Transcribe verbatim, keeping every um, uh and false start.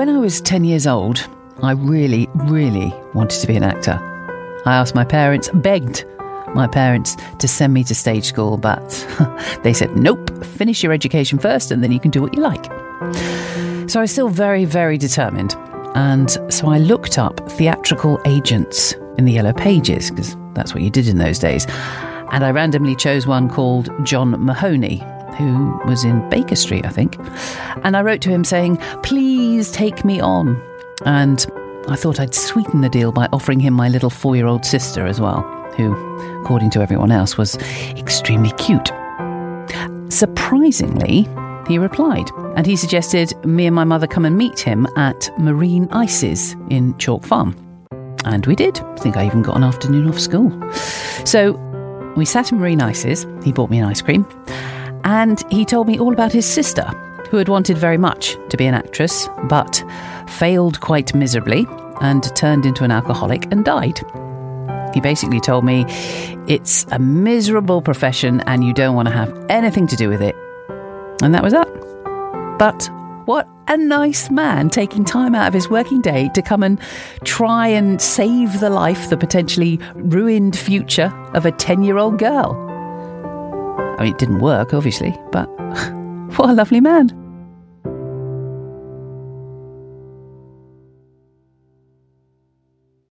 When I was ten years old, I really, really wanted to be an actor. I asked my parents, begged my parents to send me to stage school, but they said, nope, finish your education first and then you can do what you like. So I was still very, very determined. And so I looked up theatrical agents in the Yellow Pages, because that's what you did in those days. And I randomly chose one called John Mahoney, who was in Baker Street, I think. And I wrote to him saying, please take me on. And I thought I'd sweeten the deal by offering him my little four-year-old sister as well, who, according to everyone else, was extremely cute. Surprisingly, he replied, and he suggested me and my mother come and meet him at Marine Ices in Chalk Farm. And we did. I think I even got an afternoon off school. So we sat in Marine Ices. He bought me an ice cream. And he told me all about his sister, who had wanted very much to be an actress, but failed quite miserably and turned into an alcoholic and died. He basically told me it's a miserable profession and you don't want to have anything to do with it. And that was that. But what a nice man, taking time out of his working day to come and try and save the life, the potentially ruined future of a ten-year-old girl. I mean, it didn't work, obviously, but what a lovely man.